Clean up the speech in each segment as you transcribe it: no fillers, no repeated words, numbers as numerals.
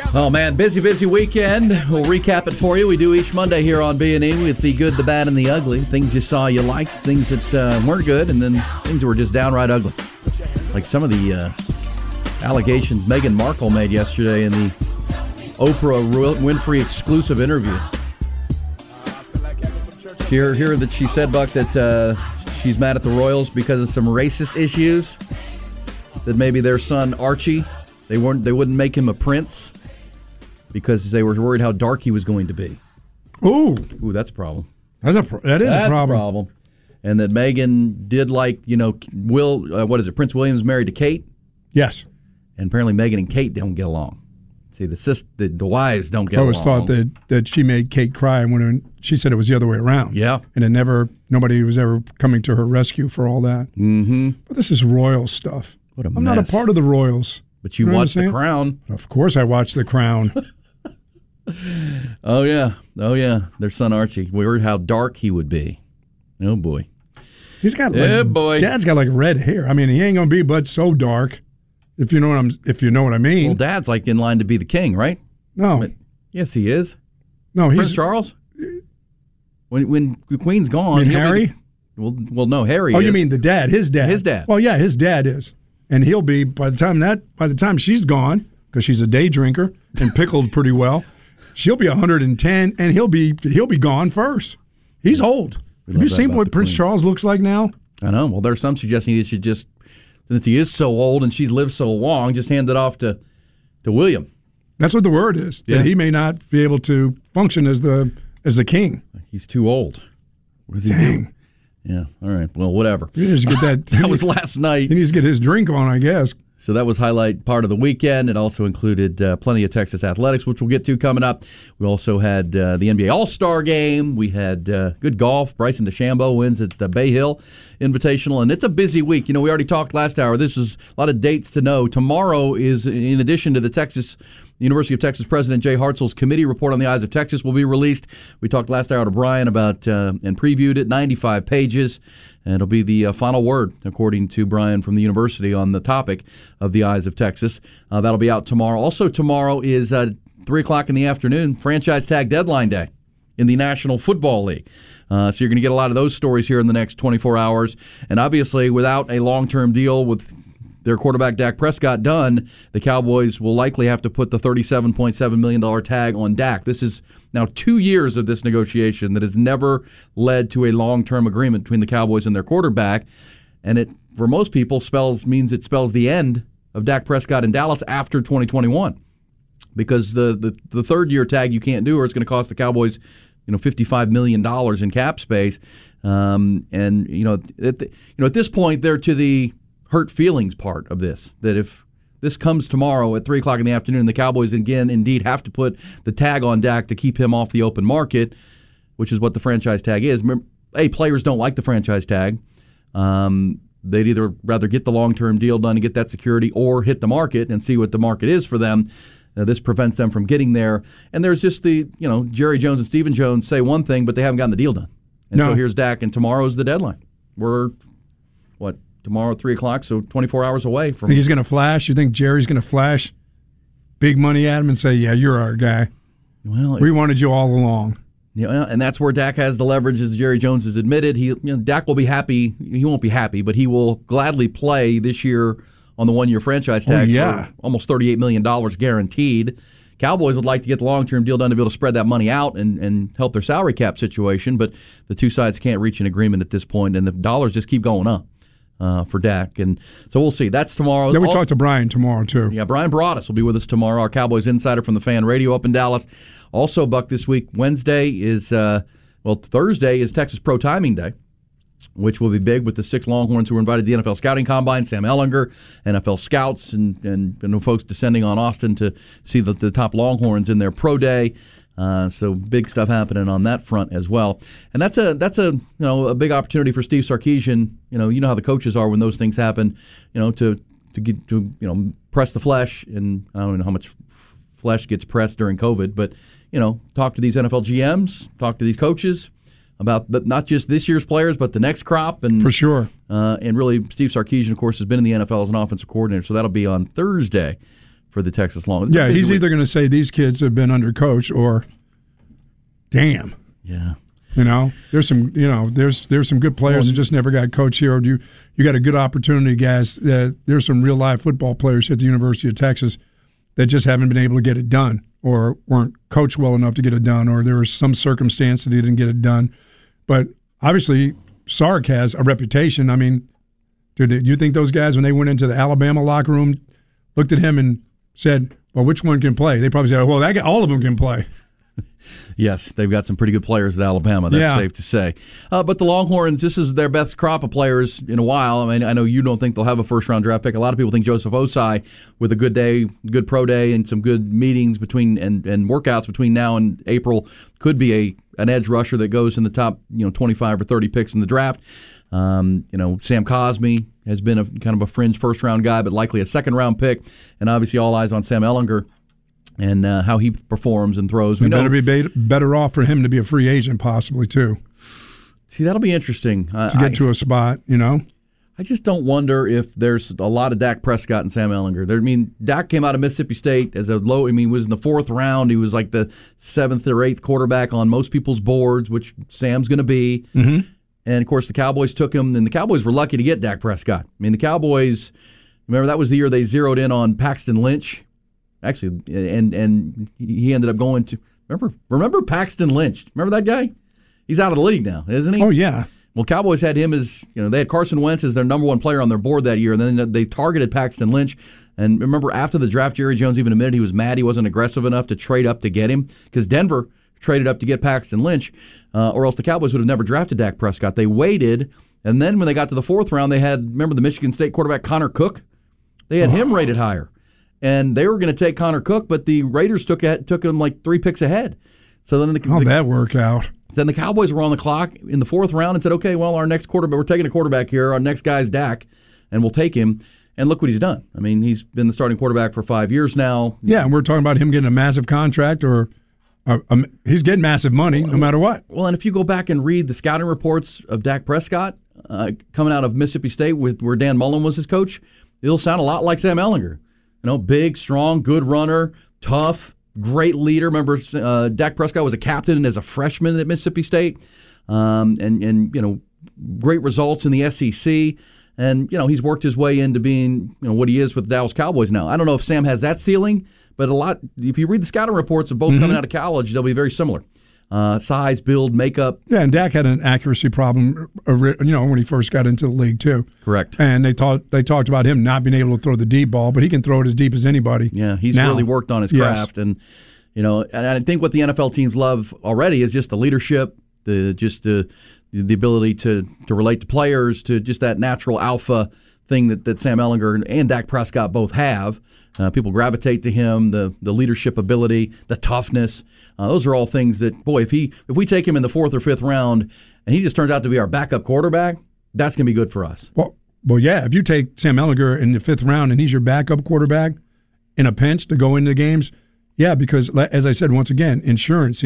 Oh, man, busy weekend. We'll recap it for you. We do each Monday here on B&E with the good, the bad, and the ugly. Things you saw you liked, things that weren't good, and then things that were just downright ugly. Like some of the allegations Meghan Markle made yesterday in the Oprah Winfrey exclusive interview. Hear that she said, Buck, that she's mad at the Royals because of some racist issues. That maybe their son Archie, they wouldn't make him a prince because they were worried how dark he was going to be. Ooh, that's a problem. That is a problem. And that Meghan did Prince William's married to Kate? Yes. And apparently Meghan and Kate don't get along. See, the wives don't get along. I always thought that she made Kate cry when she said it was the other way around. Yeah. And nobody was ever coming to her rescue for all that. Mm-hmm. But this is royal stuff. What a I'm mess. not a part of the Royals. But you watched The Crown. Of course I watched The Crown. Oh, yeah. Their son Archie. We heard how dark he would be. Oh, boy. He's got boy. Dad's got like red hair. I mean, he ain't going to be but so dark, if you know what I mean. Well, Dad's like in line to be the king, right? No. But, yes, he is. No, Prince Charles? When the Queen's gone. You mean Harry? Well, no, Harry is. Oh, you mean the dad, his dad. His dad. Well, yeah, his dad is. And he'll be, by the time she's gone, because she's a day drinker and pickled pretty well, she'll be 110, and he'll be gone first. He's old. Have you seen what Prince Charles looks like now? I know. Well, there's some suggesting he should just, since he is so old and she's lived so long, just hand it off to William. That's what the word is. Yeah. That he may not be able to function as the king. He's too old. What does he do? Yeah. All right. Well, whatever. He needs to get that. That was last night. He needs to get his drink on, I guess. So that was highlight part of the weekend. It also included plenty of Texas athletics, which we'll get to coming up. We also had the NBA All-Star Game. We had good golf. Bryson DeChambeau wins at the Bay Hill Invitational, and it's a busy week. We already talked last hour. This is a lot of dates to know. Tomorrow is, in addition to the University of Texas President Jay Hartzell's committee report on the Eyes of Texas will be released. We talked last hour to Brian about and previewed it, 95 pages. And it'll be the final word, according to Brian from the university, on the topic of the Eyes of Texas. That'll be out tomorrow. Also tomorrow is 3 o'clock in the afternoon, franchise tag deadline day in the National Football League. So you're going to get a lot of those stories here in the next 24 hours. And obviously, without a long-term deal with their quarterback Dak Prescott done, the Cowboys will likely have to put the $37.7 million tag on Dak. This is now 2 years of this negotiation that has never led to a long-term agreement between the Cowboys and their quarterback. And it, for most people, means it spells the end of Dak Prescott in Dallas after 2021. Because the third-year tag you can't do, or it's going to cost the Cowboys $55 million in cap space. At this point, they're to the hurt feelings part of this, that if this comes tomorrow at 3 o'clock in the afternoon, the Cowboys indeed have to put the tag on Dak to keep him off the open market, which is what the franchise tag is. Players don't like the franchise tag. They'd either rather get the long-term deal done and get that security or hit the market and see what the market is for them. This prevents them from getting there. And there's just Jerry Jones and Stephen Jones say one thing, but they haven't gotten the deal done. And so here's Dak, and tomorrow's the deadline. We're, tomorrow at 3 o'clock, so 24 hours away from. Think he's going to flash? You think Jerry's going to flash big money at him and say, yeah, you're our guy? Well, we wanted you all along. Yeah, and that's where Dak has the leverage, as Jerry Jones has admitted. Dak will be happy. He won't be happy, but he will gladly play this year on the one-year franchise tag for almost $38 million guaranteed. Cowboys would like to get the long-term deal done to be able to spread that money out and help their salary cap situation, but the two sides can't reach an agreement at this point, and the dollars just keep going up for Dak. And so we'll see. That's tomorrow. Yeah, we talked to Brian tomorrow, too. Yeah, Brian Broaddus will be with us tomorrow, our Cowboys insider from the Fan Radio up in Dallas. Also, Buck, this week, Thursday is Texas Pro Timing Day, which will be big with the 6 Longhorns who were invited to the NFL Scouting Combine, Sam Ehlinger, NFL scouts, and folks descending on Austin to see the top Longhorns in their pro day. So big stuff happening on that front as well, and that's a big opportunity for Steve Sarkisian. You know how the coaches are when those things happen. To press the flesh, and I don't know how much flesh gets pressed during COVID, but talk to these NFL GMs, talk to these coaches about not just this year's players, but the next crop, and for sure. And really, Steve Sarkisian, of course, has been in the NFL as an offensive coordinator, so that'll be on Thursday for the Texas Longhorns. Yeah, he's either going to say these kids have been undercoached or, damn. Yeah. There's some there's some good players that just never got coached here. You got a good opportunity, guys. There's some real live football players at the University of Texas that just haven't been able to get it done, or weren't coached well enough to get it done, or there was some circumstance that he didn't get it done. But obviously, Sark has a reputation. I mean, dude, you think those guys, when they went into the Alabama locker room, looked at him and said, "Well, which one can play?" They probably said, "Well, all of them can play." Yes, they've got some pretty good players at Alabama. That's safe to say. But the Longhorns, this is their best crop of players in a while. I mean, I know you don't think they'll have a first-round draft pick. A lot of people think Joseph Osai, with a good day, good pro day, and some good meetings between and workouts between now and April, could be an edge rusher that goes in the top 25 or 30 picks in the draft. Sam Cosmi has been a kind of a fringe first-round guy, but likely a second-round pick. And obviously all eyes on Sam Ehlinger and how he performs and throws. We better be better off for him to be a free agent possibly, too. See, that'll be interesting. To get to a spot, I just don't wonder if there's a lot of Dak Prescott and Sam Ehlinger. Dak came out of Mississippi State as he was in the fourth round. He was like the seventh or eighth quarterback on most people's boards, which Sam's going to be. Mm-hmm. And, of course, the Cowboys took him, and the Cowboys were lucky to get Dak Prescott. The Cowboys, remember, that was the year they zeroed in on Paxton Lynch. Actually, and he ended up going to remember Paxton Lynch. Remember that guy? He's out of the league now, isn't he? Oh yeah. Well, Cowboys had him as they had Carson Wentz as their number one player on their board that year, and then they targeted Paxton Lynch. And remember, after the draft, Jerry Jones even admitted he was mad he wasn't aggressive enough to trade up to get him, because Denver traded up to get Paxton Lynch, or else the Cowboys would have never drafted Dak Prescott. They waited, and then when they got to the fourth round, they had the Michigan State quarterback Connor Cook. They had him rated higher. And they were going to take Connor Cook, but the Raiders took him like 3 picks ahead. So then how'd that work out? Then the Cowboys were on the clock in the fourth round and said, okay, well, our next quarterback, we're taking a quarterback here. Our next guy's Dak, and we'll take him. And look what he's done. He's been the starting quarterback for 5 years now. Yeah, and we're talking about him getting a massive contract, or he's getting massive money no matter what. Well, and if you go back and read the scouting reports of Dak Prescott coming out of Mississippi State, where Dan Mullen was his coach, it'll sound a lot like Sam Ehlinger. Big, strong, good runner, tough, great leader. Remember, Dak Prescott was a captain as a freshman at Mississippi State, and great results in the SEC. And he's worked his way into being what he is with the Dallas Cowboys now. I don't know if Sam has that ceiling, but if you read the scouting reports of both coming out of college, they'll be very similar. Size, build, makeup. Yeah, and Dak had an accuracy problem, when he first got into the league too. Correct. And they talked about him not being able to throw the deep ball, but he can throw it as deep as anybody. Yeah, he's really worked on his craft, and and I think what the NFL teams love already is just the leadership, the ability to relate to players, to just that natural alpha thing that Sam Ehlinger and Dak Prescott both have. People gravitate to him, the leadership ability, the toughness. Those are all things that, boy, if we take him in the fourth or fifth round and he just turns out to be our backup quarterback, that's going to be good for us. Well, yeah. If you take Sam Ehlinger in the fifth round and he's your backup quarterback in a pinch to go into games, yeah, because as I said once again, insurance.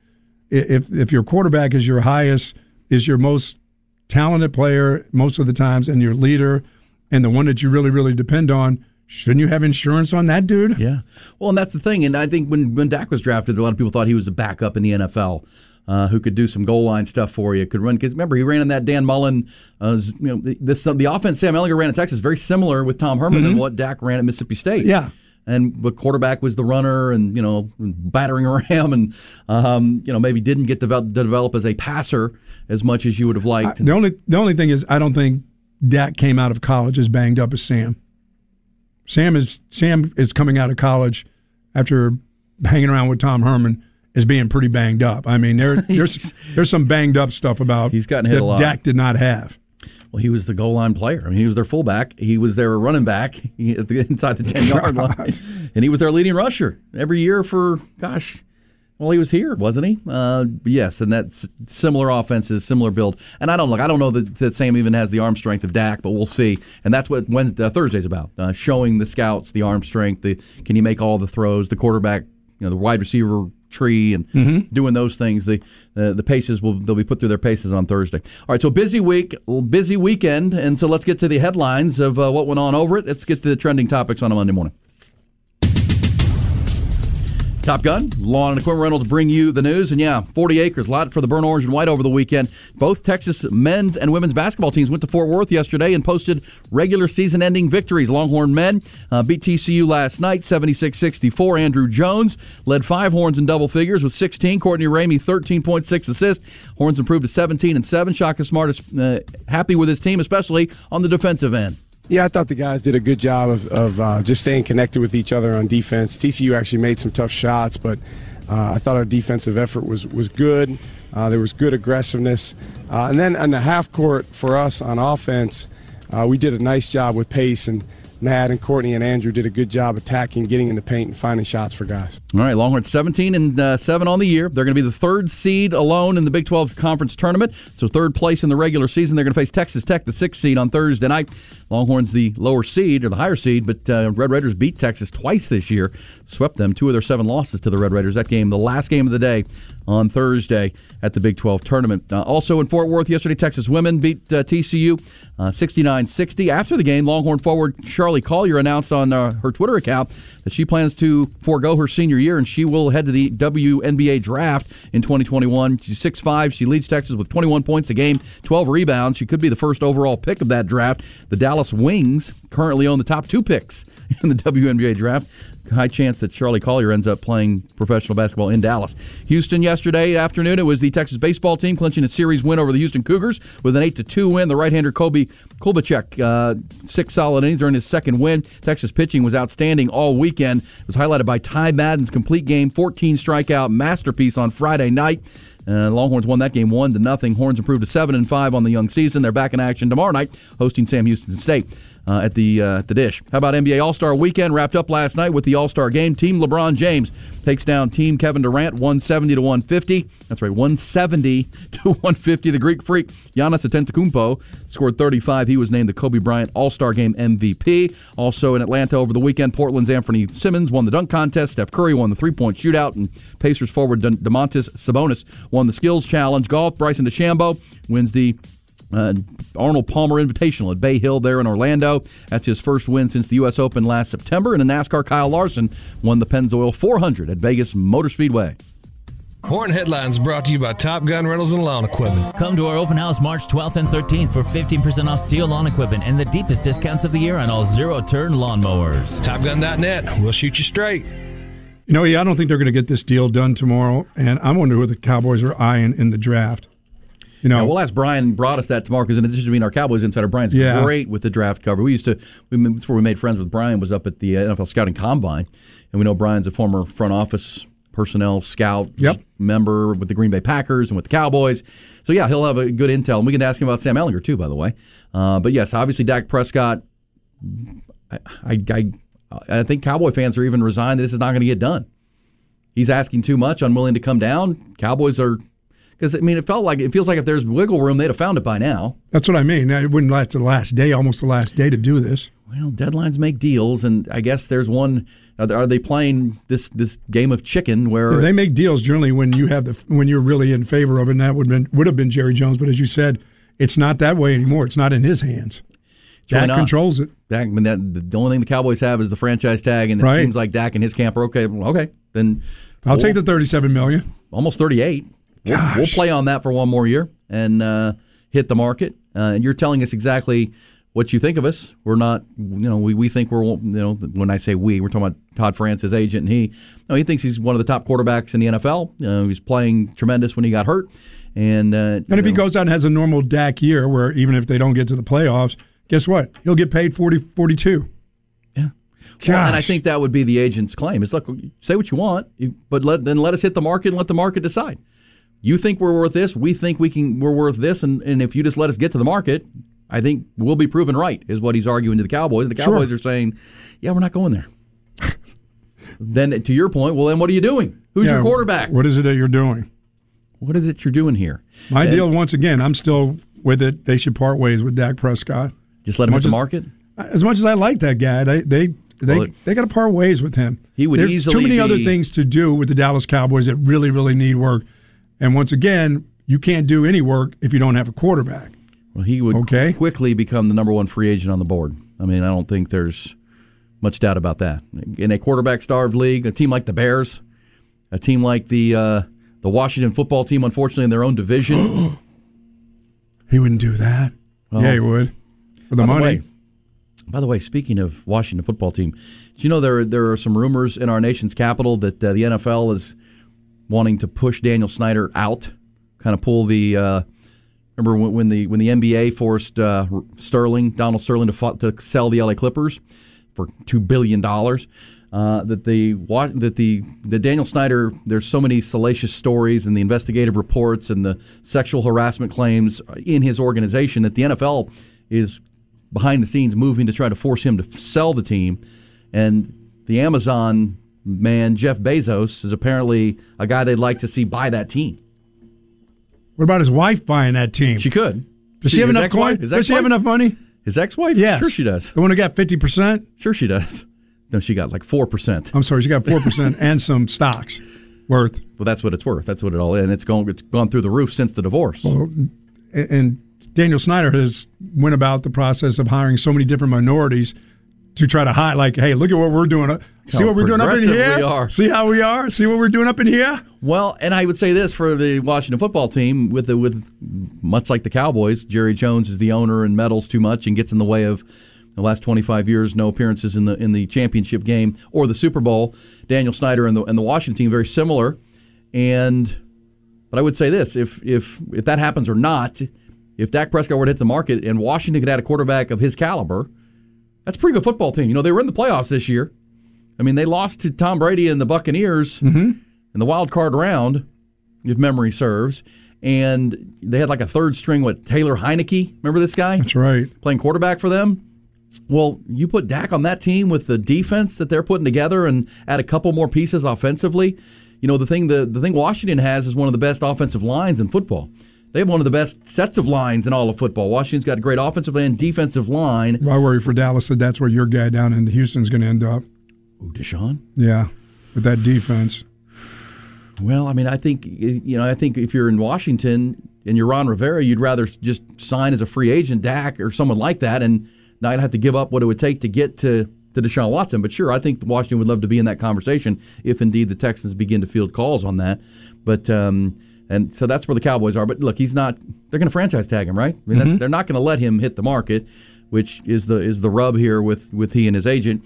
If your quarterback is your most talented player most of the times, and your leader, and the one that you really, really depend on, shouldn't you have insurance on that dude? Yeah. Well, and that's the thing. And I think when Dak was drafted, a lot of people thought he was a backup in the NFL who could do some goal line stuff for you, could run. Because remember, he ran in that Dan Mullen. The offense Sam Ehlinger ran in Texas is very similar with Tom Herman than what Dak ran at Mississippi State. Yeah. And the quarterback was the runner, and battering ram, and maybe didn't get develop as a passer as much as you would have liked. The only thing is, I don't think Dak came out of college as banged up as Sam. Sam is coming out of college after hanging around with Tom Herman as being pretty banged up. There's some banged up stuff about he's gotten hit a lot. Dak did not have. Well, he was the goal line player. He was their fullback. He was their running back inside the 10-yard line. And he was their leading rusher every year for, he was here, wasn't he? Yes, and that's similar offenses, similar build. And I don't know that Sam even has the arm strength of Dak, but we'll see. And that's what Thursday's about, showing the scouts the arm strength, can you make all the throws, the quarterback, the wide receiver tree, and doing those things. The paces they'll be put through their paces on Thursday. All right, so busy weekend, and so let's get to the headlines of what went on over it. Let's get to the trending topics on a Monday morning. Top Gun, Lawn and Equipment Rentals bring you the news. And 40 acres, lot for the burnt orange and white over the weekend. Both Texas men's and women's basketball teams went to Fort Worth yesterday and posted regular season-ending victories. Longhorn men beat TCU last night, 76-64. Andrew Jones led 5 Horns in double figures with 16. Courtney Ramey, 13.6 assists. Horns improved to 17-7. Shaka Smart is happy with his team, especially on the defensive end. Yeah, I thought the guys did a good job of just staying connected with each other on defense. TCU actually made some tough shots, but I thought our defensive effort was good. There was good aggressiveness. And then on the half court for us on offense, we did a nice job with pace, and Matt and Courtney and Andrew did a good job attacking, getting in the paint, and finding shots for guys. All right, Longhorns 17-7 on the year. They're going to be the third seed alone in the Big 12 Conference Tournament, so third place in the regular season. They're going to face Texas Tech, the 6th seed, on Thursday night. Longhorns the lower seed, or the higher seed, but Red Raiders beat Texas twice this year, swept them 2 of their 7 losses to the Red Raiders. That game, the last game of the day on Thursday at the Big 12 Tournament. Also in Fort Worth yesterday, Texas women beat TCU 69-60. After the game, Longhorn forward Charlie Collier announced on her Twitter account that she plans to forego her senior year and she will head to the WNBA draft in 2021. She's 6'5". She leads Texas with 21 points a game, 12 rebounds. She could be the first overall pick of that draft. The Dallas Wings currently own the top 2 picks in the WNBA draft. High chance that Charlie Collier ends up playing professional basketball in Dallas. Houston yesterday afternoon, it was the Texas baseball team clinching a series win over the Houston Cougars with an 8-2 win. The right-hander Kobe Kubacek, 6 solid innings during his second win. Texas pitching was outstanding all weekend. It was highlighted by Ty Madden's complete game, 14 strikeout masterpiece on Friday night. Longhorns won that game 1-0. Horns improved to 7-5 on the young season. They're back in action tomorrow night, hosting Sam Houston State at the Dish. How about NBA All-Star Weekend? Wrapped up last night with the All-Star Game. Team LeBron James takes down Team Kevin Durant 170-150. That's right, 170-150. The Greek Freak Giannis Antetokounmpo scored 35. He was named the Kobe Bryant All-Star Game MVP. Also in Atlanta over the weekend, Portland's Anthony Simmons won the dunk contest. Steph Curry won the three-point shootout, and Pacers forward DeMontis Sabonis won the skills challenge. Golf, Bryson DeChambeau wins the Arnold Palmer Invitational at Bay Hill there in Orlando. That's his first win since the U.S. Open last September. And in NASCAR, Kyle Larson won the Pennzoil 400 at Vegas Motor Speedway. Horn Headlines brought to you by Top Gun Rentals and Lawn Equipment. Come to our open house March 12th and 13th for 15% off steel lawn equipment and the deepest discounts of the year on all zero-turn lawnmowers. TopGun.net. We'll shoot you straight. I don't think they're going to get this deal done tomorrow, and I wonder who the Cowboys are eyeing in the draft. We'll ask Brian Broaddus that tomorrow, because in addition to being our Cowboys insider, Brian's great with the draft cover. Before we made friends with Brian, was up at the NFL Scouting Combine, and we know Brian's a former front office personnel scout member with the Green Bay Packers and with the Cowboys. So, he'll have a good intel. And we can ask him about Sam Ehlinger, too, by the way. But, yes, obviously Dak Prescott, I think Cowboy fans are even resigned that this is not going to get done. He's asking too much, unwilling to come down. Cowboys are... Because, it feels like if there's wiggle room, they'd have found it by now. That's what I mean. It wouldn't last the last day, almost the last day to do this. Well, deadlines make deals, and I guess there's one. Are they playing this game of chicken where they make deals generally when you're really in favor of it? And that would have been Jerry Jones, but as you said, it's not that way anymore. It's not in his hands. Dak controls it. Dak, the only thing the Cowboys have is the franchise tag, and it seems like Dak and his camp are okay. Then I'll take the $37 million, almost $38. We'll play on that for one more year and hit the market. And you're telling us exactly what you think of us. We're not, we think we're, when I say we, we're talking about Todd France, his agent, and he thinks he's one of the top quarterbacks in the NFL. He's playing tremendous when he got hurt. And if he goes out and has a normal Dak year, where even if they don't get to the playoffs, guess what? He'll get paid $42. Yeah. Well, and I think that would be the agent's claim. It's look, say what you want, but let us hit the market and let the market decide. You think we're worth this, we think we're worth this, and if you just let us get to the market, I think we'll be proven right, is what he's arguing to the Cowboys. The Cowboys are saying, we're not going there. Then to your point, well, then what are you doing? Who's your quarterback? What is it that you're doing? What is it you're doing here? My deal, once again, I'm still with it. They should part ways with Dak Prescott. Just let him hit the market? As much as I like that guy, they got to part ways with him. There's too many other things to do with the Dallas Cowboys that really, really need work. And once again, you can't do any work if you don't have a quarterback. Well, he would quickly become the number one free agent on the board. I don't think there's much doubt about that. In a quarterback-starved league, a team like the Bears, A team like the Washington football team, unfortunately, in their own division. He wouldn't do that. Well, yeah, he would. For the money. By the way, speaking of Washington football team, do you know there are some rumors in our nation's capital that the NFL is wanting to push Daniel Snyder out, kind of pull the. Remember when the NBA forced Donald Sterling, to sell the LA Clippers for $2 billion? That the Daniel Snyder, there's so many salacious stories and the investigative reports and the sexual harassment claims in his organization that the NFL is behind the scenes moving to try to force him to sell the team. And the Amazon man, Jeff Bezos, is apparently a guy they'd like to see buy that team. What about his wife buying that team? She could. Does she have enough coin? Does she have enough money? His ex-wife? Yes. Sure she does. The one who got 50%? Sure she does. No, she got like 4%. I'm sorry, she got 4% and some stocks worth. Well, that's what it's worth. That's what it all is. And it's gone through the roof since the divorce. Well, and Daniel Snyder has went about the process of hiring so many different minorities to try to hide, like, hey, look at what we're doing. See what we're doing up in here? See how we are? See what we're doing up in here? Well, and I would say this for the Washington football team, with much like the Cowboys, Jerry Jones is the owner and meddles too much and gets in the way of the last 25 years, no appearances in the championship game or the Super Bowl. Daniel Snyder and the Washington team very similar. But I would say this: if that happens or not, if Dak Prescott were to hit the market and Washington could add a quarterback of his caliber, that's a pretty good football team. You know, they were in the playoffs this year. I mean, they lost to Tom Brady and the Buccaneers in the wild card round, if memory serves. And they had like a third string, Taylor Heineke? Remember this guy? That's right. Playing quarterback for them. Well, you put Dak on that team with the defense that they're putting together and add a couple more pieces offensively. You know, the thing Washington has is one of the best offensive lines in football. They have one of the best sets of lines in all of football. Washington's got a great offensive and defensive line. I worry for Dallas that that's where your guy down in Houston's going to end up. Ooh, Deshaun? Yeah, with that defense. Well, I mean, I think if you're in Washington and you're Ron Rivera, you'd rather just sign as a free agent Dak or someone like that and not have to give up what it would take to get to Deshaun Watson. But sure, I think Washington would love to be in that conversation if indeed the Texans begin to field calls on that. But and so that's where the Cowboys are. But look, he's not. They're going to franchise tag him, right? I mean, they're not going to let him hit the market, which is the rub here with he and his agent.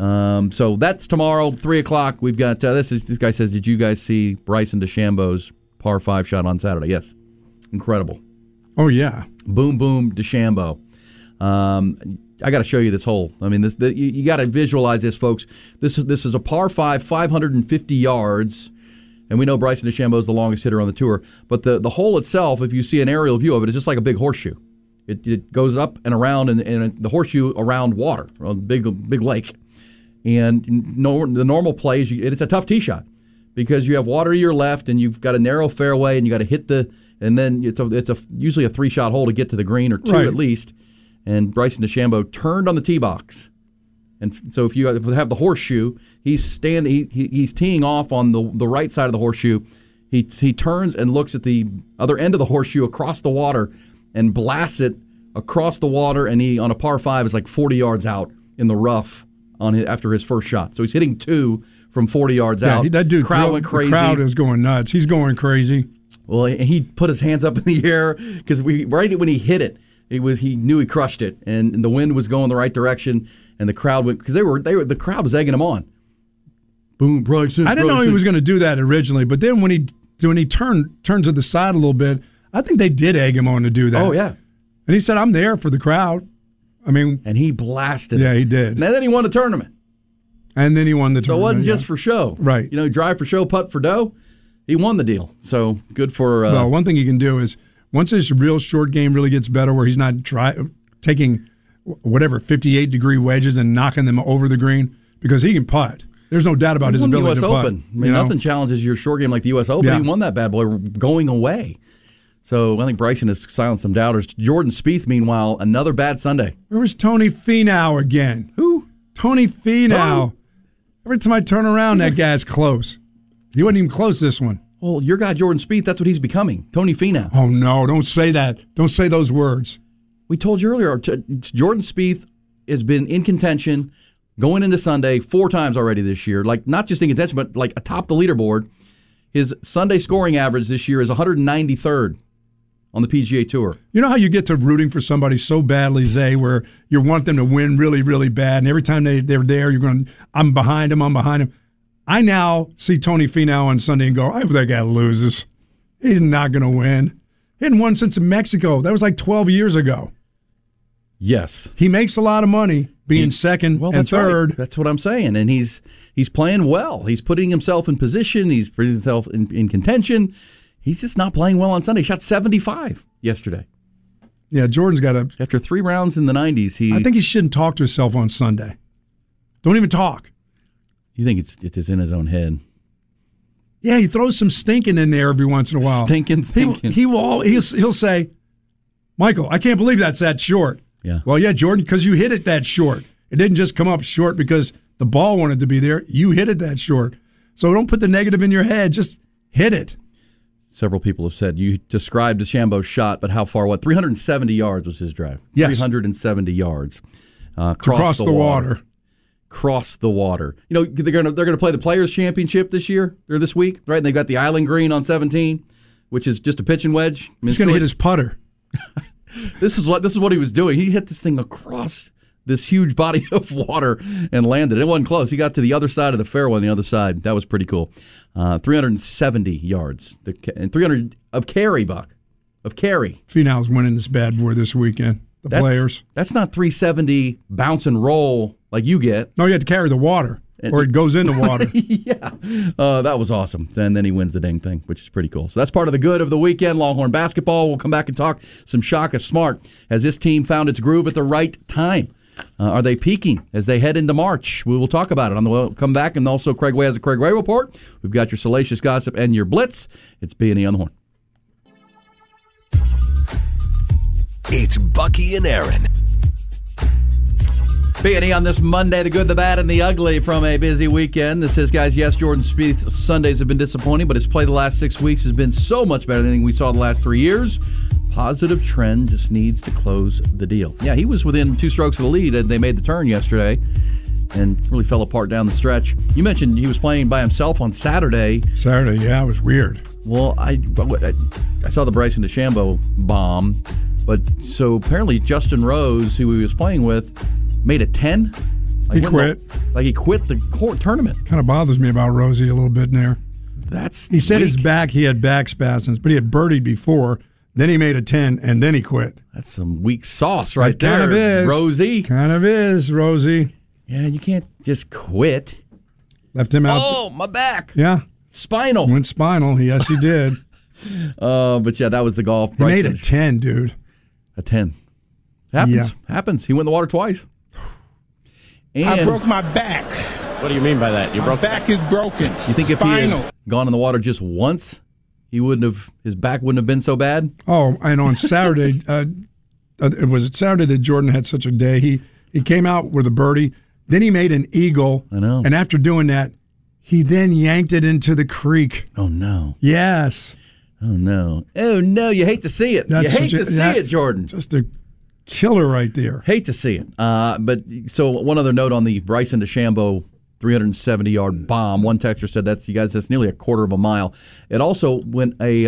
So that's tomorrow, 3:00. We've got this guy says, did you guys see Bryson DeChambeau's par 5 shot on Saturday? Yes, incredible. Oh yeah, boom boom DeChambeau. I got to show you this hole. I mean, you got to visualize this, folks. This is a par 5, 550 yards. And we know Bryson DeChambeau is the longest hitter on the tour. But the hole itself, if you see an aerial view of it, is just like a big horseshoe. It goes up and around, and the horseshoe around water, a big lake. And the normal play is it's a tough tee shot because you have water to your left, and you've got a narrow fairway, and you got to hit and then it's usually a 3-shot hole to get to the green, or 2 right. at least. And Bryson DeChambeau turned on the tee box. And so if you have the horseshoe, he's teeing off on the right side of the horseshoe. He turns and looks at the other end of the horseshoe across the water and blasts it across the water. And he, on a par 5, is like 40 yards out in the rough after his first shot. So he's hitting 2 from 40 yards out. That dude, crowd went crazy. The crowd is going nuts. He's going crazy. Well, he put his hands up in the air because right when he hit it, he knew he crushed it, and the wind was going the right direction, and the crowd went because the crowd was egging him on. Boom, Bryson! I didn't know he was going to do that originally, but then when he turns to the side a little bit, I think they did egg him on to do that. Oh yeah, and he said, "I'm there for the crowd." I mean, and he blasted. Yeah, it. he did. And then he won the tournament. So it wasn't just for show, right? You know, drive for show, putt for dough. He won the deal. So good for. Well, one thing he can do is, once his real short game really gets better, where he's not taking 58-degree wedges and knocking them over the green, because he can putt. There's no doubt about his ability to putt. Open. I mean, nothing challenges your short game like the U.S. Open. Yeah. He won that bad boy going away. So I think Bryson has silenced some doubters. Jordan Spieth, meanwhile, another bad Sunday. Where was Tony Finau again? Who? Tony Finau. Oh. Every time I turn around, that guy's close. He wasn't even close this one. Well, your guy Jordan Spieth, that's what he's becoming. Tony Finau. Oh, no, don't say that. Don't say those words. We told you earlier, Jordan Spieth has been in contention going into Sunday 4 times already this year. Like, not just in contention, but like atop the leaderboard. His Sunday scoring average this year is 193rd on the PGA Tour. You know how you get to rooting for somebody so badly, Zay, where you want them to win really, really bad, and every time they're there, you're going, I'm behind him. I now see Tony Finau on Sunday and go, I hope that guy loses. He's not going to win. He hadn't won since Mexico. That was like 12 years ago. Yes. He makes a lot of money being second and third. Right. That's what I'm saying. And he's playing well. He's putting himself in position. He's putting himself in contention. He's just not playing well on Sunday. He shot 75 yesterday. Yeah, Jordan's got a... After 3 rounds in the 90s, I think he shouldn't talk to himself on Sunday. Don't even talk. You think it's in his own head? Yeah, he throws some stinking in there every once in a while. Stinking thinking. He'll say, Michael, I can't believe that's that short. Yeah. Well, yeah, Jordan, because you hit it that short. It didn't just come up short because the ball wanted to be there. You hit it that short. So don't put the negative in your head. Just hit it. Several people have said you described DeChambeau's shot, but how far? What? 370 yards was his drive. Yes. 370 yards. Cross the water. Cross the water. You know, they're gonna play the Players Championship this year or this week, right? And they got the Island Green on 17, which is just a pitching wedge. He's going to hit his putter. This is what he was doing. He hit this thing across this huge body of water and landed. It wasn't close. He got to the other side of the fairway on the other side. That was pretty cool. 370 yards. And 300 of carry, Buck. Of carry. Finau's winning this bad boy this weekend. Players. That's not 370 bounce and roll like you get. No, you have to carry the water, or it goes in the water. Yeah. That was awesome. And then he wins the dang thing, which is pretty cool. So that's part of the good of the weekend. Longhorn basketball. We'll come back and talk some Shaka Smart. Has this team found its groove at the right time? Are they peaking as they head into March? We will talk about it on the way. Come back, and also Craig Way has a Craig Way report. We've got your salacious gossip and your blitz. It's B&E on the Horn. It's Bucky and Aaron. B&E on this Monday, the good, the bad, and the ugly from a busy weekend. This says, guys, yes, Jordan Spieth's Sundays have been disappointing, but his play the last 6 weeks has been so much better than anything we saw the last 3 years. Positive trend just needs to close the deal. Yeah, he was within 2 strokes of the lead, and they made the turn yesterday and really fell apart down the stretch. You mentioned he was playing by himself on Saturday. Yeah, it was weird. Well, I saw the Bryson DeChambeau bomb, but so apparently Justin Rose, who he was playing with, made a 10. He quit. He quit the tournament. Kind of bothers me about Rosie a little bit there. He said weak. His back, he had back spasms, but he had birdied before. Then he made a 10, and then he quit. That's some weak sauce right there, kind of is. Rosie. Kind of is, Rosie. Yeah, you can't just quit. Left him out. Oh, my back. Yeah. Spinal. Went spinal. Yes, he did. But yeah, that was the golf. He made a 10, dude. A 10. Happens. Yeah. Happens. He went in the water twice. And I broke my back. What do you mean by that? My back is broken. You think Spinal. if he had gone in the water just once, his back wouldn't have been so bad? Oh, and on Saturday, it was Saturday that Jordan had such a day. He came out with a birdie. Then he made an eagle. I know. And after doing that, he then yanked it into the creek. Oh, no. Yes. Oh, no. Oh, no. You hate to see it. You hate to see it, Jordan. Just a killer right there. Hate to see it. But so one other note on the Bryson DeChambeau 370-yard bomb. One texter said that's nearly a quarter of a mile. It also went a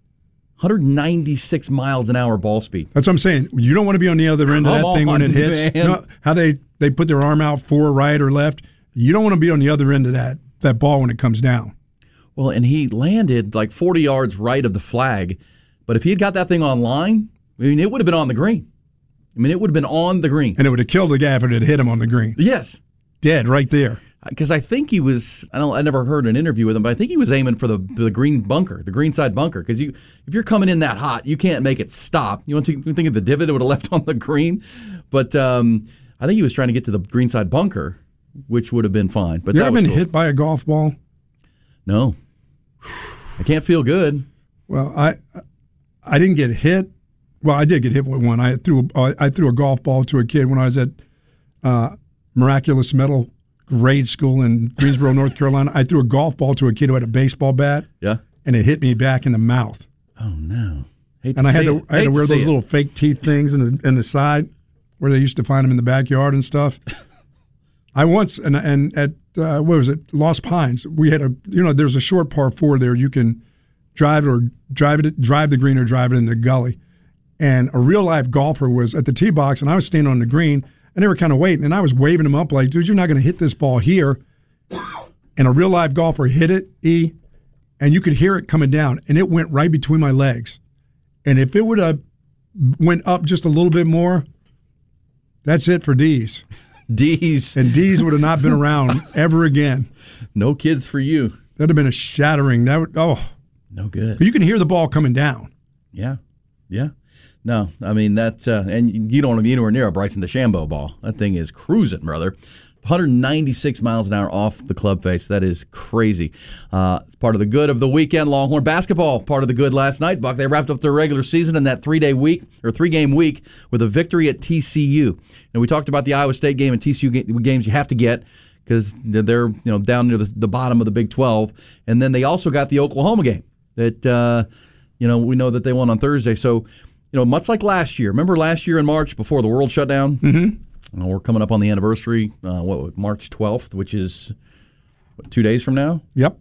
196 miles an hour ball speed. That's what I'm saying. You don't want to be on the other end of that thing when it hits. Man. You know how they put their arm out for right or left? You don't want to be on the other end of that ball when it comes down. Well, and he landed like 40 yards right of the flag. But if he had got that thing on line, it would have been on the green. It would have been on the green. And it would have killed the guy if it had hit him on the green. Yes. Dead right there. Because I think he was, I never heard an interview with him, but I think he was aiming for the green bunker, the green side bunker. Because if you're coming in that hot, you can't make it stop. You think of the divot it would have left on the green? But I think he was trying to get to the green side bunker, which would have been fine. But you that ever was been cool. hit by a golf ball? No. I can't feel good. Well, I didn't get hit. Well, I did get hit with one. I threw a golf ball to a kid when I was at Miraculous Metal grade school in Greensboro, North Carolina. I threw a golf ball to a kid who had a baseball bat. Yeah. And it hit me back in the mouth. Oh, no. I had to wear those little fake teeth things in the side where they used to find them in the backyard and stuff. I once and at what was it, Lost Pines? We had there's a short par 4 there. You can drive the green or drive it in the gully. And a real life golfer was at the tee box, and I was standing on the green, and they were kind of waiting, and I was waving them up like, dude, you're not going to hit this ball here. And a real life golfer hit it, and you could hear it coming down, and it went right between my legs. And if it would have went up just a little bit more, that's it for D's. D's. And D's would have not been around ever again. No kids for you. That'd have been a shattering. No good. But you can hear the ball coming down. Yeah. No, I mean that, and you don't want to be anywhere near a Bryson DeChambeau ball. That thing is cruising, brother. 196 miles an hour off the club face. That is crazy. It's part of the good of the weekend. Longhorn basketball, part of the good last night. Buck, they wrapped up their regular season in that 3-game week with a victory at TCU. And we talked about the Iowa State game and TCU games you have to get because they're down near the bottom of the Big 12. And then they also got the Oklahoma game that we know that they won on Thursday. So much like last year. Remember last year in March before the world shut down? Mm-hmm. We're coming up on the anniversary, March 12th, which is 2 days from now? Yep.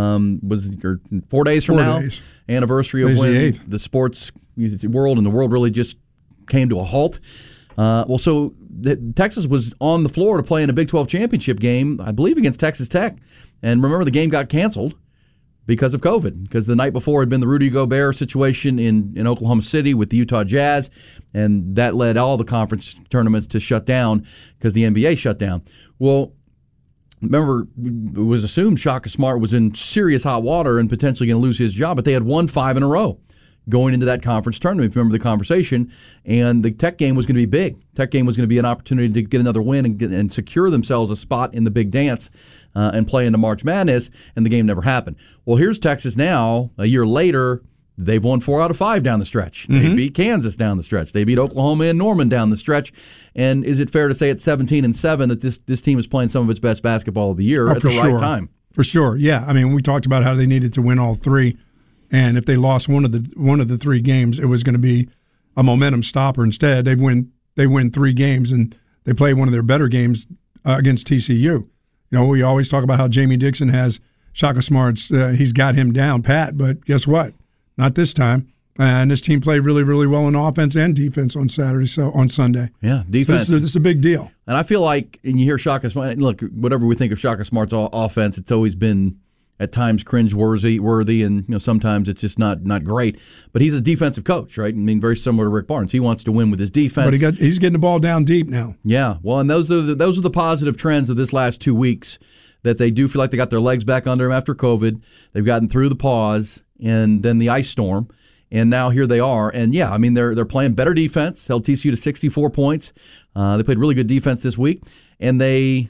4 days from now? Days. Anniversary of when the sports world and the world really just came to a halt. So Texas was on the floor to play in a Big 12 championship game, I believe, against Texas Tech. And remember, the game got canceled because of COVID, because the night before had been the Rudy Gobert situation in Oklahoma City with the Utah Jazz, and that led all the conference tournaments to shut down because the NBA shut down. Well, remember, it was assumed Shaka Smart was in serious hot water and potentially going to lose his job, but they had won 5 in a row going into that conference tournament, if you remember the conversation, and the Tech game was going to be big. Tech game was going to be an opportunity to get another win and secure themselves a spot in the big dance and play into March Madness, and the game never happened. Well, here's Texas now, a year later. They've won 4 out of 5 down the stretch. Mm-hmm. They beat Kansas down the stretch. They beat Oklahoma and Norman down the stretch. And is it fair to say at 17-7 that this team is playing some of its best basketball of the year at the right time? For sure, yeah. I mean, we talked about how they needed to win all 3, and if they lost one of the 3 games, it was going to be a momentum stopper. Instead, they win 3 games, and they play one of their better games against TCU. We always talk about how Jamie Dixon has Shaka Smart's. He's got him down pat, but guess what? Not this time. And this team played really, really well in offense and defense on Sunday. Yeah, defense. This is a big deal. And I feel like, and you hear Shaka Smart, look, whatever we think of Shaka Smart's offense, it's always been at times cringe-worthy, and sometimes it's just not great. But he's a defensive coach, right? I mean, very similar to Rick Barnes. He wants to win with his defense. But he's getting the ball down deep now. Yeah, well, and those are the positive trends of this last 2 weeks, that they do feel like they got their legs back under them after COVID. They've gotten through the pause and then the ice storm, and now here they are. And yeah, I mean, they're playing better defense. Held TCU to 64 points. They played really good defense this week, and they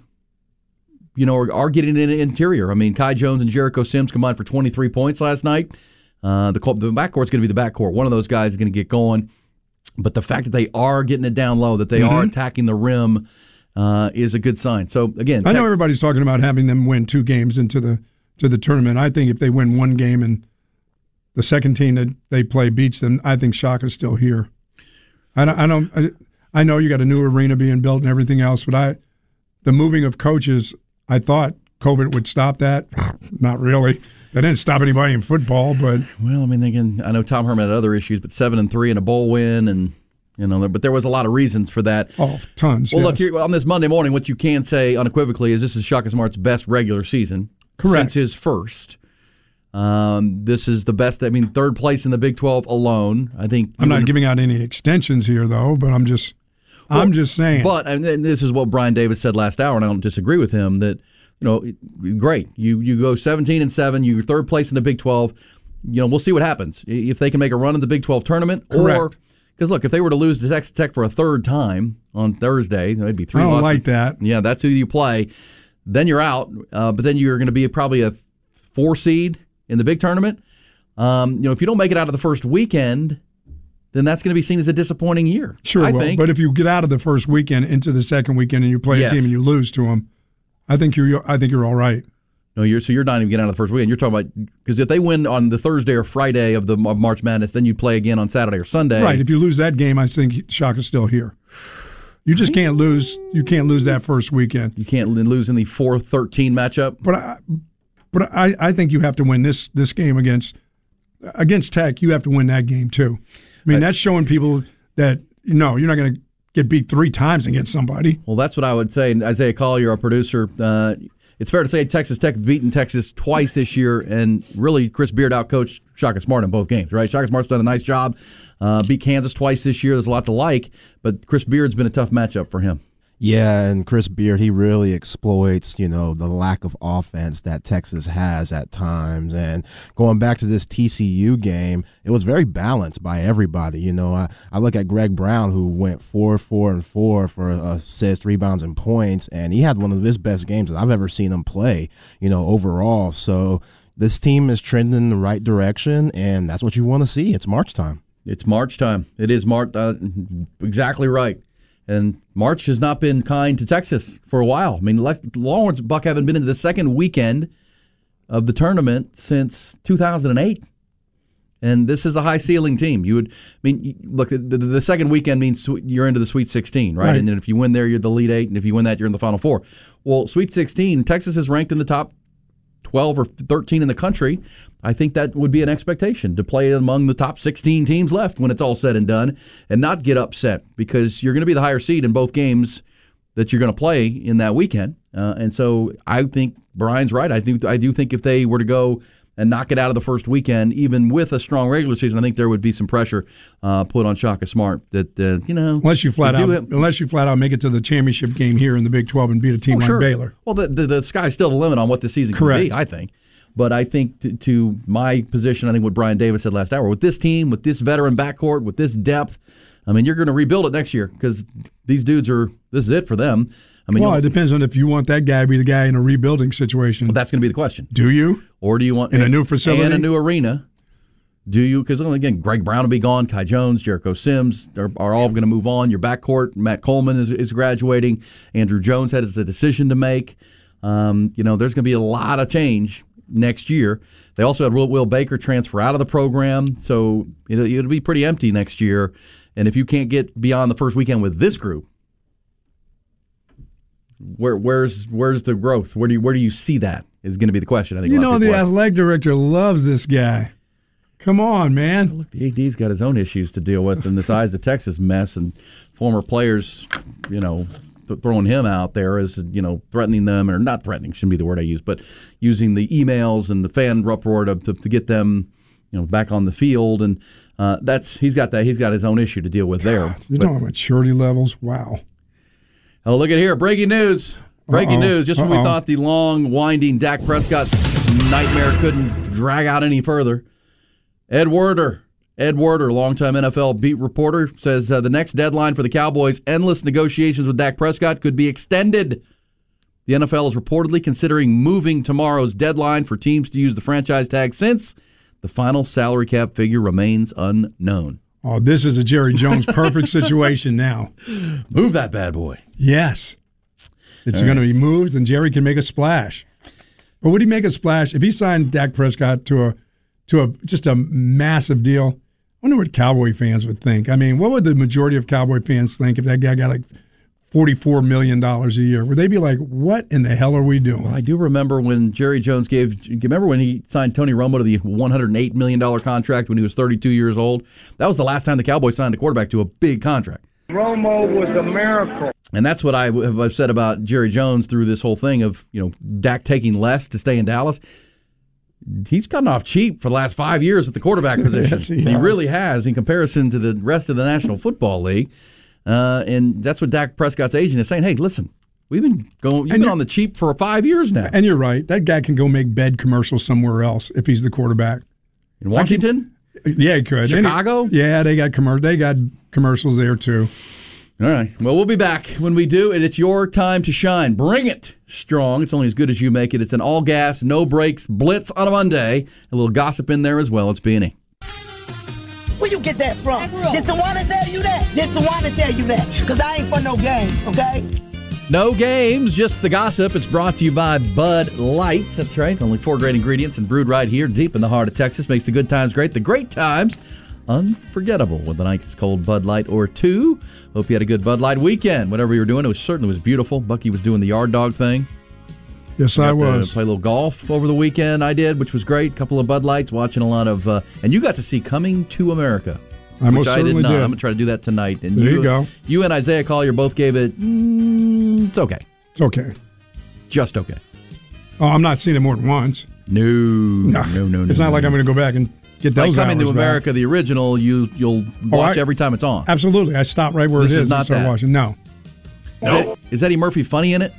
are getting in the interior. I mean, Kai Jones and Jericho Sims combined for 23 points last night. The backcourt's going to be the backcourt. One of those guys is going to get going. But the fact that they are getting it down low, that they are attacking the rim, is a good sign. So, again, I know everybody's talking about having them win 2 games into the tournament. I think if they win 1 game and the second team that they play beats them, I think Shaka's still here. I know you got a new arena being built and everything else, but the moving of coaches, I thought COVID would stop that. Not really. That didn't stop anybody in football, but well, I mean, I know Tom Herman had other issues, but 7-3 and a bowl win, and but there was a lot of reasons for that. Oh, tons. Well, yes. Look, on this Monday morning, what you can say unequivocally is this is Shaka Smart's best regular season since his first. This is the best. I mean, 3rd place in the Big 12 alone. I think I'm not giving out any extensions here, though, but I'm just saying. But and this is what Brian Davis said last hour, and I don't disagree with him. That great. You go 17-7. You're 3rd place in the Big 12. We'll see what happens if they can make a run in the Big 12 tournament. Correct. Or because look, if they were to lose to Texas Tech for a 3rd time on Thursday, it'd be 3 losses. I don't like that. Yeah, that's who you play. Then you're out. But then you're going to be probably a 4 seed in the big tournament. If you don't make it out of the first weekend, then that's going to be seen as a disappointing year. Sure, I think. But if you get out of the first weekend into the second weekend and you play a team and you lose to them, I think you're all right. No, you're not even getting out of the first weekend. You're talking about because if they win on the Thursday or Friday of March Madness, then you play again on Saturday or Sunday. Right. If you lose that game, I think Shaka's still here. You just can't lose. You can't lose that first weekend. You can't lose in the 4-13 matchup. But I think you have to win this game against Tech. You have to win that game too. I mean, that's showing people that you're not going to get beat 3 times against somebody. Well, that's what I would say. And Isaiah Collier, our producer, it's fair to say Texas Tech beaten Texas twice this year, and really Chris Beard outcoached Shaka Smart in both games, right? Shaka Smart's done a nice job. Beat Kansas twice this year. There's a lot to like, but Chris Beard's been a tough matchup for him. Yeah, and Chris Beard, he really exploits, the lack of offense that Texas has at times. And going back to this TCU game, it was very balanced by everybody. I look at Greg Brown, who went 4-4-4 for assists, rebounds, and points, and he had one of his best games that I've ever seen him play, overall. So this team is trending in the right direction, and that's what you want to see. It's March time. It's March time. It is March. Exactly right. And March has not been kind to Texas for a while. I mean, the Longhorns, Buck, haven't been into the second weekend of the tournament since 2008. And this is a high-ceiling team. Look, the second weekend means you're into the Sweet 16, right? And then if you win there, you're the Elite 8, and if you win that, you're in the Final Four. Well, Sweet 16, Texas is ranked in the top 12 or 13 in the country. I think that would be an expectation to play among the top 16 teams left when it's all said and done and not get upset because you're going to be the higher seed in both games that you're going to play in that weekend. And so I think Brian's right. I do think if they were to go and knock it out of the first weekend, even with a strong regular season, I think there would be some pressure put on Shaka Smart that unless you flat out make it to the championship game here in the Big 12 and beat a team like Baylor. Well, the sky's still the limit on what the season can be, I think. But I think to my position, I think what Brian Davis said last hour, with this team, with this veteran backcourt, with this depth, I mean, you're going to rebuild it next year because these dudes this is it for them. I mean, it depends on if you want that guy to be the guy in a rebuilding situation. Well, that's going to be the question. Do you? Or do you want in a new facility and a new arena? Do you? Because again, Greg Brown will be gone. Kai Jones, Jericho Sims are all going to move on. Your backcourt, Matt Coleman is graduating. Andrew Jones has a decision to make. There's going to be a lot of change next year. They also had Will Baker transfer out of the program, so it'll be pretty empty next year. And if you can't get beyond the first weekend with this group, where's the growth? Where do you see that is going to be the question. I think the athletic director loves this guy. Come on, man. Look, the AD's got his own issues to deal with in the size of Texas mess, and former players, throwing him out there as, threatening them, or not threatening, shouldn't be the word I use, but using the emails and the fan uproar to get them, back on the field. And he's got his own issue to deal with there. You're talking about maturity levels? Wow. Oh, look at here. Breaking news. News. Just when we thought the long, winding Dak Prescott nightmare couldn't drag out any further, Ed Werder, longtime NFL beat reporter, says the next deadline for the Cowboys' endless negotiations with Dak Prescott could be extended. The NFL is reportedly considering moving tomorrow's deadline for teams to use the franchise tag since the final salary cap figure remains unknown. Oh, this is a Jerry Jones perfect situation now. Move that bad boy. Yes. It's going to be moved, and Jerry can make a splash. But would he make a splash if he signed Dak Prescott to just a massive deal? I wonder what Cowboy fans would think. I mean, what would the majority of Cowboy fans think if that guy got like $44 million a year? Would they be like, what in the hell are we doing? Well, I do remember when Jerry Jones remember when he signed Tony Romo to the $108 million contract when he was 32 years old? That was the last time the Cowboys signed a quarterback to a big contract. Romo was a miracle. And that's what I've said about Jerry Jones through this whole thing of, Dak taking less to stay in Dallas. He's gotten off cheap for the last 5 years at the quarterback position. Yes, he really has in comparison to the rest of the National Football League. And that's what Dak Prescott's agent is saying. Hey, listen, you've been on the cheap for 5 years now. And you're right. That guy can go make bed commercials somewhere else if he's the quarterback. In Washington? Yeah, he could. Chicago? They got commercials there too. All right. Well, we'll be back when we do, and it's your time to shine. Bring it strong. It's only as good as you make it. It's an all-gas, no-brakes blitz on a Monday. A little gossip in there as well. It's B&E. Where you get that from? Did Tawana tell you that? Did Tawana tell you that? Because I ain't for no games, okay? No games, just the gossip. It's brought to you by Bud Light. That's right. Only 4 great ingredients and brewed right here deep in the heart of Texas. Makes the good times great. The great times unforgettable with an ice cold Bud Light or two. Hope you had a good Bud Light weekend. Whatever you were doing, it certainly was beautiful. Bucky was doing the yard dog thing. Yes, I was. Play a little golf over the weekend. I did, which was great. A couple of Bud Lights, watching a lot of, and you got to see Coming to America. I most I did certainly not. did. I'm gonna try to do that tonight. And there you go. You and Isaiah Collier both gave it. It's okay. It's okay. Just okay. Oh, I'm not seeing it more than once. No. It's not like I'm going to go back and get those. Like Coming to hours America, back. the original, you'll watch every time it's on. Absolutely, I stop right where This it is is not and start that. watching. No. Is Eddie Murphy funny in it?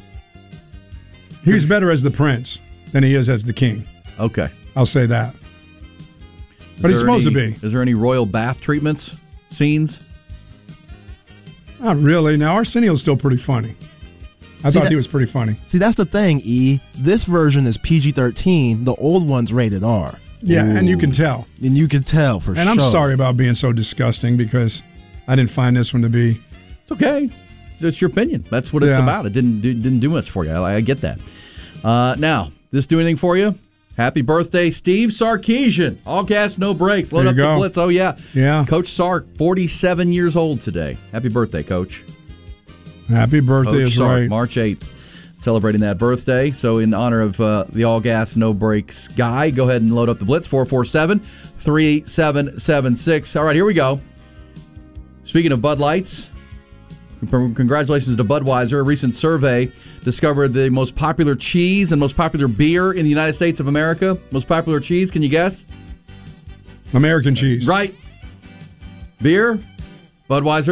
He's better as the prince than he is as the king. Okay. I'll say that. But he's supposed to be. Is there any royal bath treatments, scenes? Not really. Now, Arsenio's still pretty funny. I thought he was pretty funny. See, that's the thing, E. This version is PG-13. The old one's rated R. Yeah, and you can tell. And you can tell for sure. And I'm sorry about being so disgusting because I didn't find this one to be. It's okay. It's your opinion. That's what it's about. It didn't do much for you. I get that. Now, this do anything for you? Happy birthday, Steve Sarkisian. All gas, no brakes. Load up the blitz. Oh, yeah. Yeah. Coach Sark, 47 years old today. Happy birthday, Coach. Happy birthday Coach is Sark, right. March 8th. Celebrating that birthday. So in honor of the all gas, no brakes guy, go ahead and load up the blitz, 447-3776. All right, here we go. Speaking of Bud Lights, congratulations to Budweiser. A recent survey discovered the most popular cheese and most popular beer in the United States of America. Most popular cheese, can you guess? American cheese. Right. Beer? Budweiser?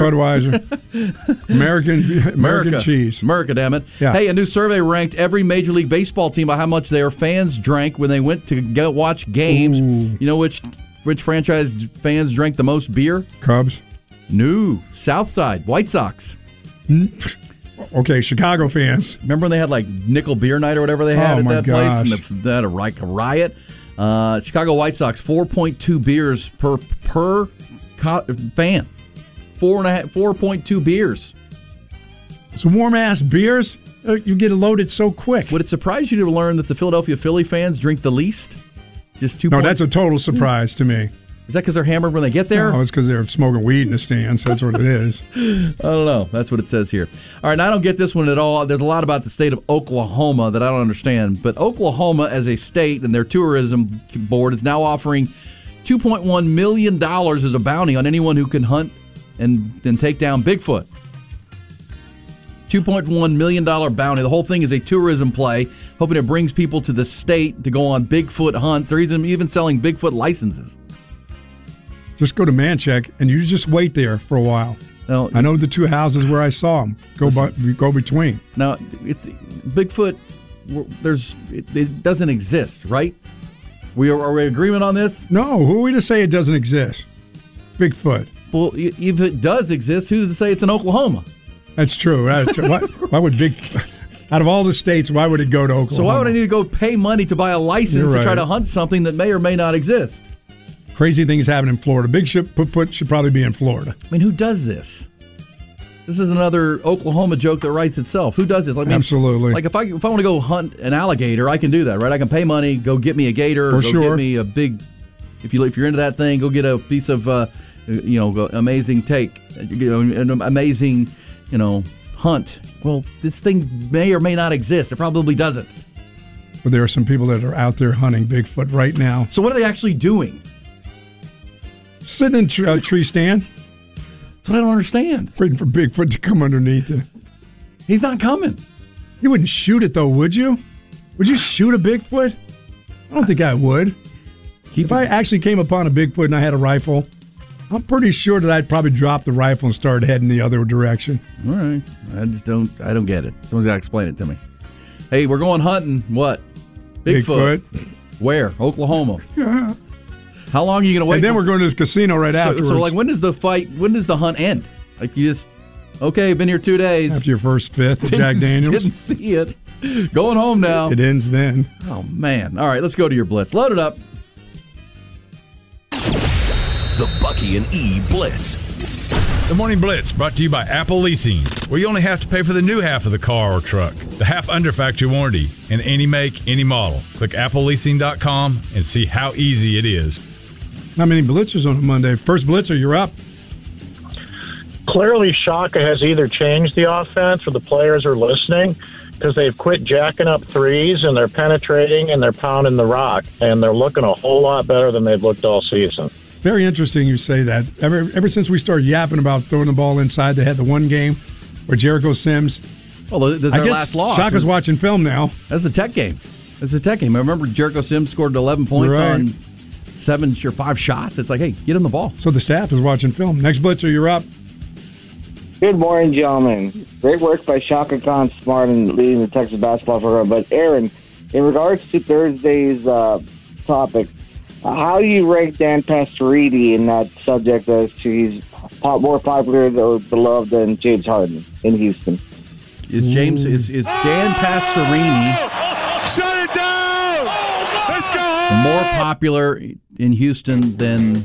American cheese. America, damn it. Yeah. Hey, a new survey ranked every Major League Baseball team by how much their fans drank when they went to go watch games. Ooh. You know which franchise fans drank the most beer? Cubs. No. Southside. White Sox. Okay, Chicago fans. Remember when they had like nickel beer night or whatever they had at that place? And they had a riot. Chicago White Sox, 4.2 beers per fan. 4.2 beers. So warm-ass beers, you get loaded so quick. Would it surprise you to learn that the Philadelphia Philly fans drink the least? Just 2. No, that's a total surprise to me. Is that because they're hammered when they get there? No, it's because they're smoking weed in the stands. That's what it is. I don't know. That's what it says here. All right, now I don't get this one at all. There's a lot about the state of Oklahoma that I don't understand. But Oklahoma as a state and their tourism board is now offering $2.1 million as a bounty on anyone who can hunt and take down Bigfoot. $2.1 million bounty. The whole thing is a tourism play, hoping it brings people to the state to go on Bigfoot hunts. They're even selling Bigfoot licenses. Just go to Manchac and you just wait there for a while. Now, I know the two houses where I saw them. Go between. Now, it's Bigfoot. It doesn't exist, right? Are we in agreement on this? No. Who are we to say it doesn't exist? Bigfoot. Well, if it does exist, who's to say it's in Oklahoma? That's true. Why would out of all the states, why would it go to Oklahoma? So why would I need to go pay money to buy a license to try to hunt something that may or may not exist? Crazy things happen in Florida. Bigfoot should probably be in Florida. I mean, who does this? This is another Oklahoma joke that writes itself. Who does this? Absolutely. Like if I want to go hunt an alligator, I can do that, right? I can pay money, go get me a gator, get me a big. If you're into that thing, go get a piece of amazing take, an amazing, hunt. Well, this thing may or may not exist. It probably doesn't. But there are some people that are out there hunting Bigfoot right now. So what are they actually doing? Sitting in a tree stand. That's what I don't understand. Waiting for Bigfoot to come underneath it. He's not coming. You wouldn't shoot it, though, would you? Would you shoot a Bigfoot? I don't think I would. If I actually came upon a Bigfoot and I had a rifle, I'm pretty sure that I'd probably drop the rifle and start heading the other direction. All right. I don't get it. Someone's got to explain it to me. Hey, we're going hunting. What? Bigfoot. Where? Oklahoma. Yeah. How long are you going to wait? And then we're going to this casino right afterwards. So, when does the hunt end? Like, you just, okay, been here 2 days. After your first fifth of Jack Daniels. Didn't see it. Going home now. It ends then. Oh, man. All right, let's go to your blitz. Load it up. The Bucky and E Blitz. The Morning Blitz brought to you by Apple Leasing, where you only have to pay for the new half of the car or truck, the half under factory warranty, and any make, any model. Click appleleasing.com and see how easy it is. Not many blitzers on a Monday. First blitzer, you're up. Clearly, Shaka has either changed the offense or the players are listening because they've quit jacking up threes and they're penetrating and they're pounding the rock, and they're looking a whole lot better than they've looked all season. Very interesting you say that. Ever since we started yapping about throwing the ball inside, they had the one game where Jericho Sims. Well, this is their last loss. Shaka's watching film now. That's the Tech game. I remember Jericho Sims scored 11 points on 5 shots. It's like, hey, get him the ball. So the staff is watching film. Next blitzer, you're up. Good morning, gentlemen. Great work by Shaka Khan Smart in leading the Texas basketball program. But, Aaron, in regards to Thursday's topic, how do you rank Dan Pastorini in that subject as to he's more popular or beloved than James Harden in Houston? Is Dan Pastorini shut it down? Let's go! More popular in Houston than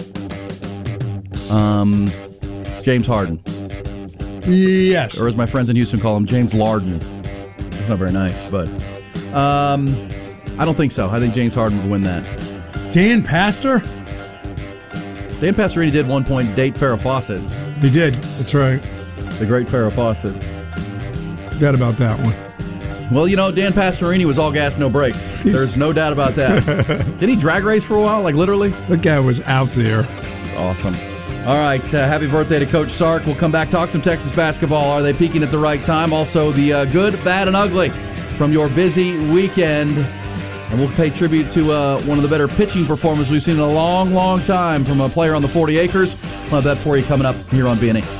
James Harden? Yes. Or as my friends in Houston call him, James Larden. It's not very nice, but I don't think so. I think James Harden would win that. Dan Pastorini did 1 point date Farrah Fawcett. He did. That's right. The great Farrah Fawcett. Forgot about that one. Well, Dan Pastorini was all gas, no brakes. There's no doubt about that. Did he drag race for a while? Like literally? That guy was out there. It's awesome. All right, happy birthday to Coach Sark. We'll come back, talk some Texas basketball. Are they peaking at the right time? Also, the good, bad, and ugly from your busy weekend. And we'll pay tribute to one of the better pitching performances we've seen in a long, long time from a player on the 40 acres. We'll have that for you coming up here on B&E.